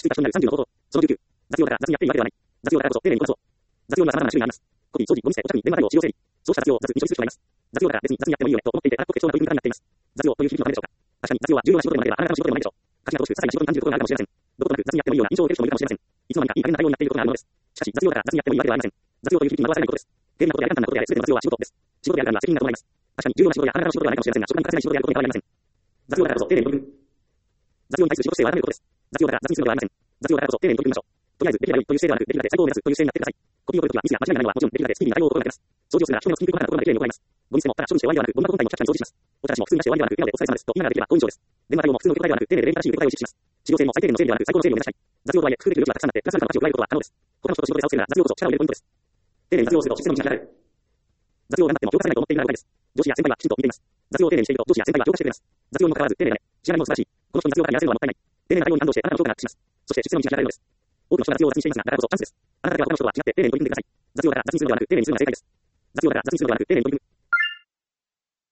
追加書になる30の方法。その19。雑用だから雑にやっているわけではない。雑用だからこそ丁寧に行うこと。雑用には様々な種類があります。コピー、掃除、ゴミ捨て、お茶に電話対応、使用整理。そうした雑用を雑に処理する必要があります。雑用だから別に雑にやってもいいよねと思っていて、結構な取り組み方になっています。雑用という響きのためでしょうか。確かに雑用は重要な仕事でもなければあなたの仕事でもないでしょう。家事など些細な仕事に感じることがあるかもしれません。どことなく雑にやってもいいような印象を受ける人もいるかもしれません。いつの間にかいい加減な対応になっていることがあるものです。しかし、雑用だから雑にやってもいいわけではありません。雑用という響きに惑わされないことです。丁寧なことであれ簡単なことであれ、全ての雑用は仕事です。仕事であるからには責任が伴います。確かに重要な仕事やあなたの仕事ではないかもしれませんが、職場に欠かせない仕事であることに変わりありません。雑用だからこそ丁寧に取り組む。雑用に対する仕事性を改めることです。雑用だから雑にするのではありません。雑用だからこそ丁寧に取り組みましょう。とりあえず、できれば良いという姿勢ではなく、できるだけ最高を目指すという姿勢になってください。コピーを取るときはミスや間違いがないのはもちろん、できるだけスピーディーな対応を心がけます。掃除をするなら人目のつきにくい細かなところまできれいに行います。ゴミ捨てもただ処理して終わりではなく、ゴミ箱本体もキャッチャーに掃除します。お茶出しも普通に出して終わりではなく、笑顔でお疲れ様ですと言いながらできれば好印象です。電話対応も普通の受け答えではなく、丁寧で礼儀正しい受け答えを意識します。事業性も最低限の整理ではなく、最高の整理を目指したい。雑用とはいえ、工夫できる余地がたくさんあって、プラスアルファの価値を加えることは可能です。他の人と仕事で差をつけるなら雑用こそ力を入れるポイントです。丁寧に雑用をするとシステムに仕上がる。雑用を頑張っても評価されないと思っているなら誤解です。上司や先輩はきちんと見ています。雑用を丁寧にしていると上司や先輩は評価してくれます。雑用にもかかわらず丁寧だね。仕上がりも素晴らしい。この人に雑用からやらせるのはもったいない。丁寧な対応に感動してあなたの評価がアップします。そしてシステムに仕上がるのです。多くの人が雑用を雑にしていますが、だからこそチャンスです。あなただけは他の人とは違って丁寧に取り組んでください。雑用だから雑にするのではなく、丁寧にするのが正解です。雑用だから雑にするのではなく、丁寧に取り組む。